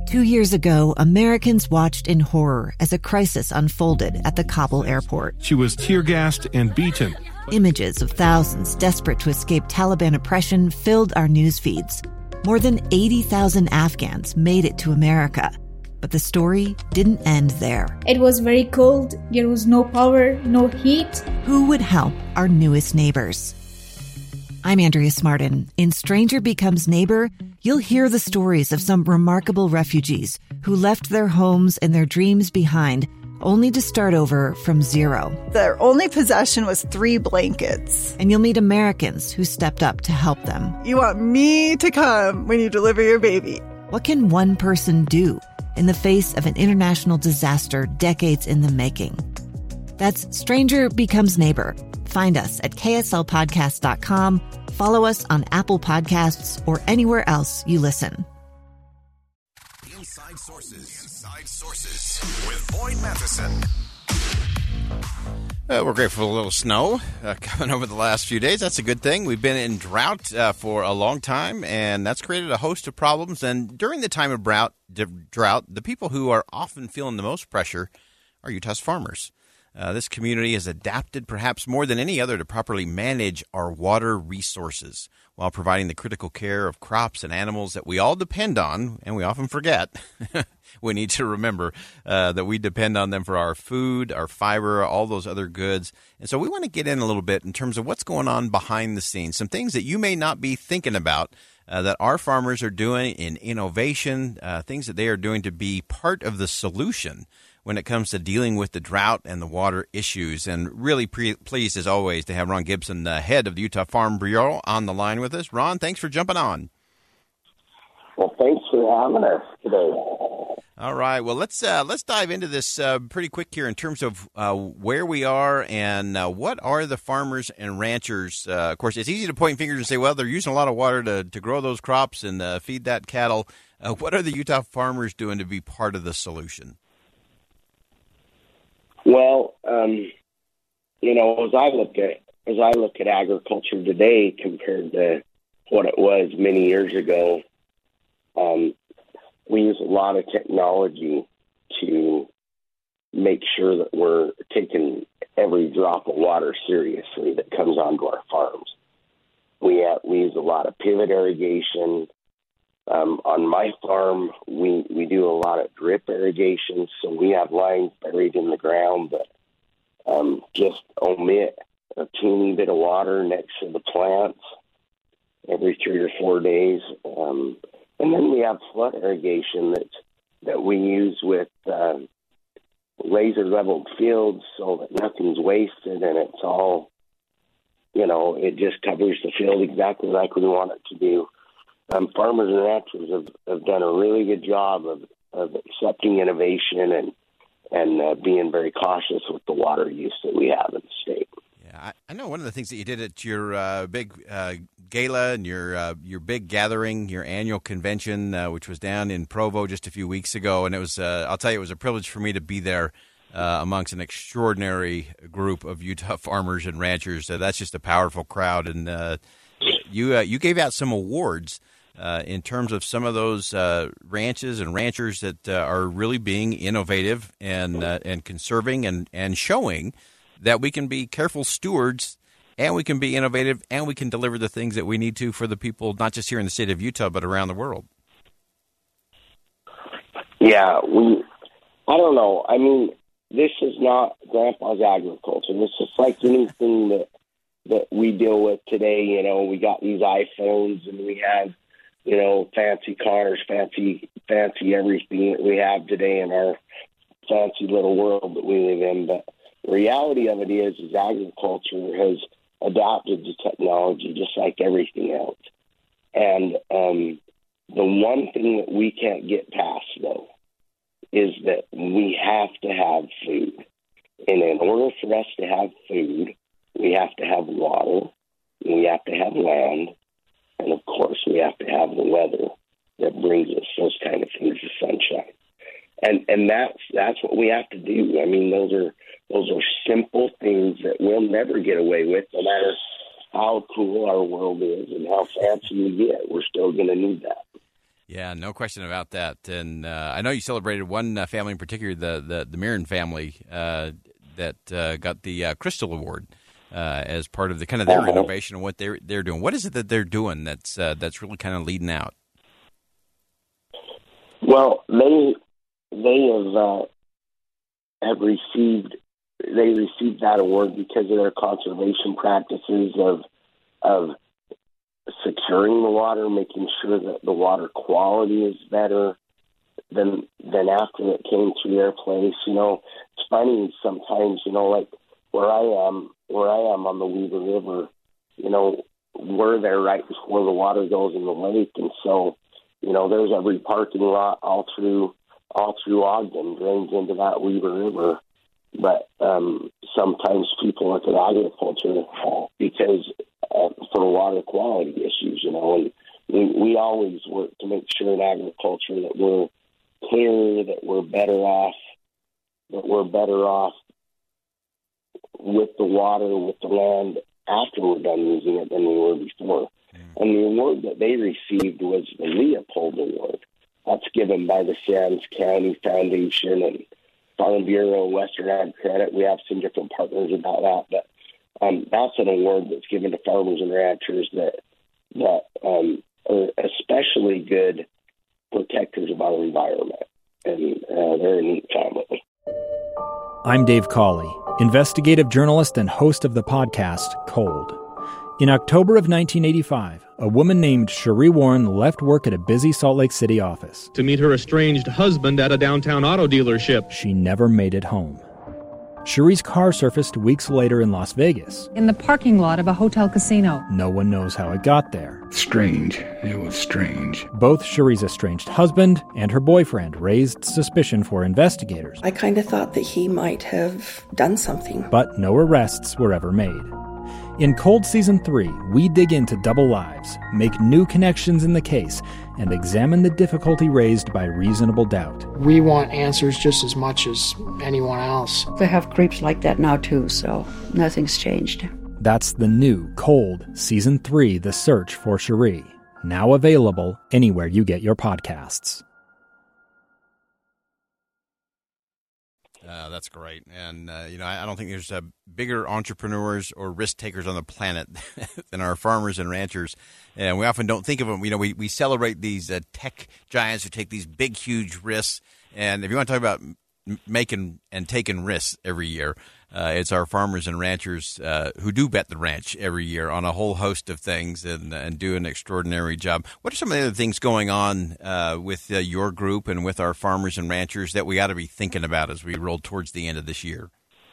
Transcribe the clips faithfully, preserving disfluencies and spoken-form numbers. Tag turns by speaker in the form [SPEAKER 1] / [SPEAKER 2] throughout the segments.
[SPEAKER 1] Two years ago, Americans watched in horror as a crisis unfolded at the Kabul airport.
[SPEAKER 2] She was tear-gassed and beaten.
[SPEAKER 1] Images of thousands desperate to escape Taliban oppression filled our news feeds. More than eighty thousand Afghans made it to America. But the story didn't end there.
[SPEAKER 3] It was very cold. There was no power, no heat.
[SPEAKER 1] Who would help our newest neighbors? I'm Andrea Smartin. In Stranger Becomes Neighbor, you'll hear the stories of some remarkable refugees who left their homes and their dreams behind, only to start over from zero.
[SPEAKER 4] Their only possession was three blankets.
[SPEAKER 1] And you'll meet Americans who stepped up to help them.
[SPEAKER 4] You want me to come when you deliver your baby.
[SPEAKER 1] What can one person do in the face of an international disaster decades in the making? That's Stranger Becomes Neighbor. Find us at K S L podcast dot com. Follow us on Apple Podcasts or anywhere else you listen.
[SPEAKER 5] Inside Sources. Inside Sources with Boyd Matheson.
[SPEAKER 6] Uh, we're grateful for a little snow uh, coming over the last few days. That's a good thing. We've been in drought uh, for a long time, and that's created a host of problems. And during the time of drought, drought, the people who are often feeling the most pressure are Utah's farmers. Uh, this community has adapted perhaps more than any other to properly manage our water resources while providing the critical care of crops and animals that we all depend on, and we often forget. We need to remember uh, that we depend on them for our food, our fiber, all those other goods. And so we want to get in a little bit in terms of what's going on behind the scenes, some things that you may not be thinking about uh, that our farmers are doing in innovation, uh, things that they are doing to be part of the solution when it comes to dealing with the drought and the water issues. And really pre- pleased, as always, to have Ron Gibson, the head of the Utah Farm Bureau, on the line with us. Ron, thanks for jumping on.
[SPEAKER 7] Well, thanks for having us today.
[SPEAKER 6] All right. Well, let's uh, let's dive into this uh, pretty quick here in terms of uh, where we are and uh, what are the farmers and ranchers. Uh, of course, it's easy to point fingers and say, well, they're using a lot of water to, to grow those crops and uh, feed that cattle. Uh, what are the Utah farmers doing to be part of the solution?
[SPEAKER 7] Well, um, you know, as I look at as I look at agriculture today compared to what it was many years ago, um, we use a lot of technology to make sure that we're taking every drop of water seriously that comes onto our farms. We have, we use a lot of pivot irrigation. Um, on my farm, we, we do a lot of drip irrigation, so we have lines buried in the ground that um, just omit a teeny bit of water next to the plants every three or four days. Um, and then we have flood irrigation that that we use with uh, laser leveled fields so that nothing's wasted and it's all, you know, it just covers the field exactly like we want it to do. Um, farmers and ranchers have, have done a really good job of, of accepting innovation and and uh, being very cautious with the water use that we have in the state.
[SPEAKER 6] Yeah, I, I know one of the things that you did at your uh, big uh, gala and your uh, your big gathering, your annual convention, uh, which was down in Provo just a few weeks ago, and it was uh, I'll tell you, it was a privilege for me to be there uh, amongst an extraordinary group of Utah farmers and ranchers. Uh, that's just a powerful crowd, and uh, you uh, you gave out some awards. Uh, in terms of some of those uh, ranches and ranchers that uh, are really being innovative and uh, and conserving and, and showing that we can be careful stewards and we can be innovative and we can deliver the things that we need to for the people, not just here in the state of Utah, but around the world.
[SPEAKER 7] Yeah, we, I don't know. I mean, this is not Grandpa's agriculture. This is like anything that, that we deal with today. You know, we got these iPhones and we have, you know, fancy cars, fancy, fancy everything that we have today in our fancy little world that we live in. But the reality of it is, is agriculture has adapted to technology just like everything else. And um, the one thing that we can't get past, though, is that we have to have food. And in order for us to have food, we have to have water, and we have to have land, and of course, we have to have the weather that brings us those kind of things, the sunshine, and and that's that's what we have to do. I mean, those are those are simple things that we'll never get away with, no matter how cool our world is and how fancy we get. We're still going to need that.
[SPEAKER 6] Yeah, no question about that. And uh, I know you celebrated one uh, family in particular, the the, the Mirren family, uh, that uh, got the uh, Crystal Award uh, as part of the kind of their uh-huh. innovation and what they're they're doing. What is it that they're doing that's uh, that's really kind of leading out?
[SPEAKER 7] Well, they they have uh, have received they received that award because of their conservation practices of of securing the water, making sure that the water quality is better than than after it came through their place. You know, it's funny sometimes. You know, like where I am, where I am on the Weaver River. You know, we're there right before the water goes in the lake, and so you know, there's every parking lot all through all through Ogden drains into that Weaver River. But um, sometimes people look at agriculture because uh, for water quality issues, you know, and we, we always work to make sure in agriculture that we're clear, that we're better off, that we're better off with the water, with the land after we're done using it than we were before. Mm. And the award that they received was the Leopold Award. That's given by the Sands County Foundation and Farm Bureau, Western Ag Credit. We have some different partners about that, but um, that's an award that's given to farmers and ranchers that that um, are especially good protectors of our environment, and uh, they're a neat family.
[SPEAKER 8] I'm Dave Cawley, investigative journalist and host of the podcast Cold. In October of nineteen eighty-five, a woman named Cherie Warren left work at a busy Salt Lake City office
[SPEAKER 9] to meet her estranged husband at a downtown auto dealership.
[SPEAKER 8] She never made it home. Cherie's car surfaced weeks later in Las Vegas.
[SPEAKER 10] In the parking lot of a hotel casino.
[SPEAKER 8] No one knows how it got there.
[SPEAKER 11] Strange. It was strange.
[SPEAKER 8] Both Cherie's estranged husband and her boyfriend raised suspicion for investigators.
[SPEAKER 12] I kind of thought that he might have done something.
[SPEAKER 8] But no arrests were ever made. In Cold Season three, we dig into double lives, make new connections in the case, and examine the difficulty raised by reasonable doubt.
[SPEAKER 13] We want answers just as much as anyone else.
[SPEAKER 14] They have creeps like that now too, so nothing's changed.
[SPEAKER 8] That's the new Cold Season three, The Search for Cherie, now available anywhere you get your podcasts.
[SPEAKER 6] Uh, that's great. And, uh, you know, I, I don't think there's uh, bigger entrepreneurs or risk takers on the planet than our farmers and ranchers. And we often don't think of them. You know, we, we celebrate these uh, tech giants who take these big, huge risks. And if you want to talk about m- making and taking risks every year, uh, it's our farmers and ranchers uh, who do bet the ranch every year on a whole host of things and, and do an extraordinary job. What are some of the other things going on uh, with uh, your group and with our farmers and ranchers that we ought to be thinking about as we roll towards the end of this year?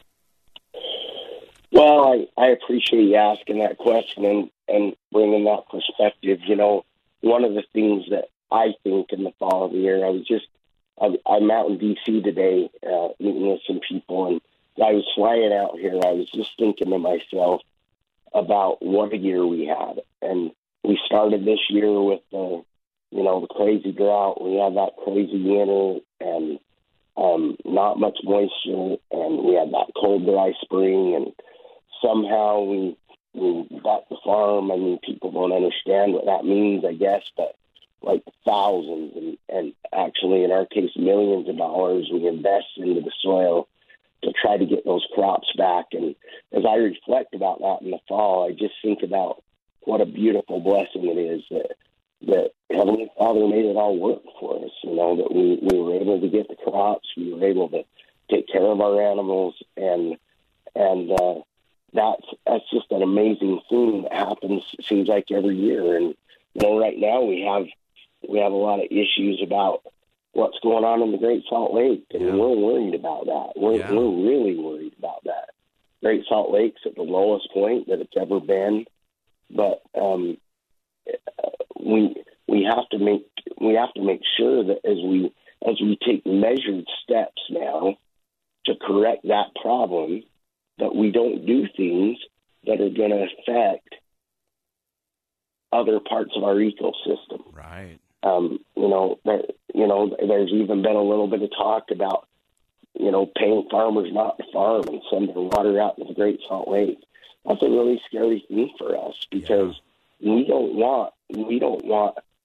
[SPEAKER 7] Well, I, I appreciate you asking that question and, and bringing that perspective. You know, one of the things that I think in the fall of the year, I was just, I, I'm out in D C today uh, meeting with some people, and I was flying out here. I was just thinking to myself about what a year we had. And we started this year with the, you know, the crazy drought. We had that crazy winter and um, not much moisture. And we had that cold, dry spring. And somehow we, we got the farm. I mean, people don't understand what that means, I guess, but like thousands and, and actually in our case, millions of dollars we invest into the soil to try to get those crops back. And as I reflect about that in the fall, I just think about what a beautiful blessing it is that that Heavenly Father made it all work for us, you know, that we, we were able to get the crops, we were able to take care of our animals, and and uh, that's that's just an amazing thing that happens, it seems like, every year. And, you know, right now we have we have a lot of issues about what's going on in the Great Salt Lake, and yeah. we're worried about that. We're yeah. we're really worried about that. Great Salt Lake's at the lowest point that it's ever been, but um, we we have to make we have to make sure that as we as we take measured steps now to correct that problem, that we don't do things that are going to affect other parts of our ecosystem.
[SPEAKER 6] Right.
[SPEAKER 7] Um, you know, there, you know, there's even been a little bit of talk about, you know, paying farmers not to farm and send their water out to the Great Salt Lake. That's a really scary thing for us because yeah. we don't want we don't want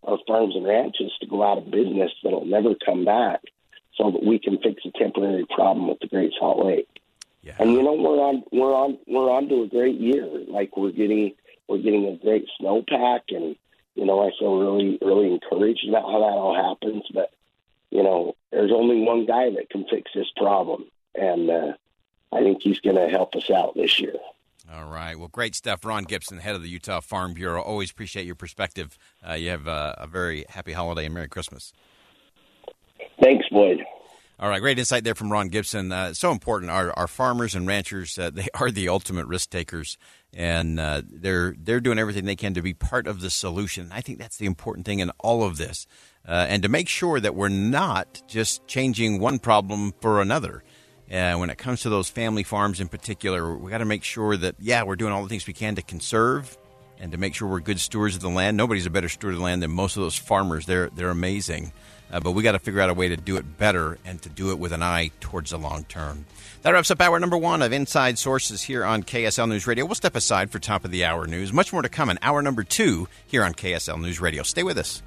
[SPEAKER 7] our farms and ranches to go out of business that'll never come back, so that we can fix a temporary problem with the Great Salt Lake.
[SPEAKER 6] Yeah.
[SPEAKER 7] And you know, we're on we're on we're on to a great year. Like we're getting we're getting a great snowpack, and you know, I feel really really encouraged about how that all happens. But you know, there's only one guy that can fix this problem, and uh, I think he's going to help us out this year.
[SPEAKER 6] All right. Well, great stuff. Ron Gibson, head of the Utah Farm Bureau. Always appreciate your perspective. Uh, you have uh, a very happy holiday and Merry Christmas.
[SPEAKER 7] Thanks, Boyd.
[SPEAKER 6] All right, great insight there from Ron Gibson. Uh, so important. Our, our farmers and ranchers, uh, they are the ultimate risk takers, and uh, they're they're doing everything they can to be part of the solution. I think that's the important thing in all of this, uh, and to make sure that we're not just changing one problem for another. Uh, when it comes to those family farms in particular, we got to make sure that, yeah, we're doing all the things we can to conserve and to make sure we're good stewards of the land. Nobody's a better steward of the land than most of those farmers. They're they're amazing. Uh, but we got to figure out a way to do it better and to do it with an eye towards the long term. That wraps up hour number one of Inside Sources here on K S L News Radio. We'll step aside for top of the hour news. Much more to come in hour number two here on K S L News Radio. Stay with us.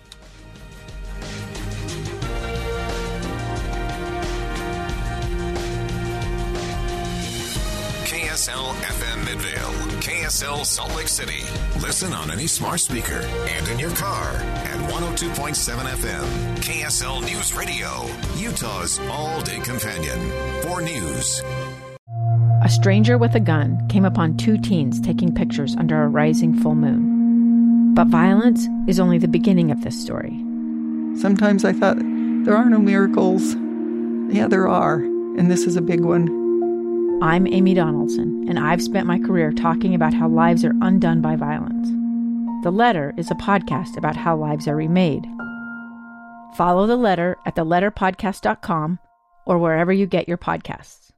[SPEAKER 5] K S L F M Midvale, K S L Salt Lake City. Listen on any smart speaker and in your car at one oh two point seven F M. K S L News Radio, Utah's all-day companion for news.
[SPEAKER 10] A stranger with a gun came upon two teens taking pictures under a rising full moon. But violence is only the beginning of this story.
[SPEAKER 4] Sometimes I thought, there are no miracles. Yeah, there are, and this is a big one.
[SPEAKER 10] I'm Amy Donaldson, and I've spent my career talking about how lives are undone by violence. The Letter is a podcast about how lives are remade. Follow The Letter at the letter podcast dot com or wherever you get your podcasts.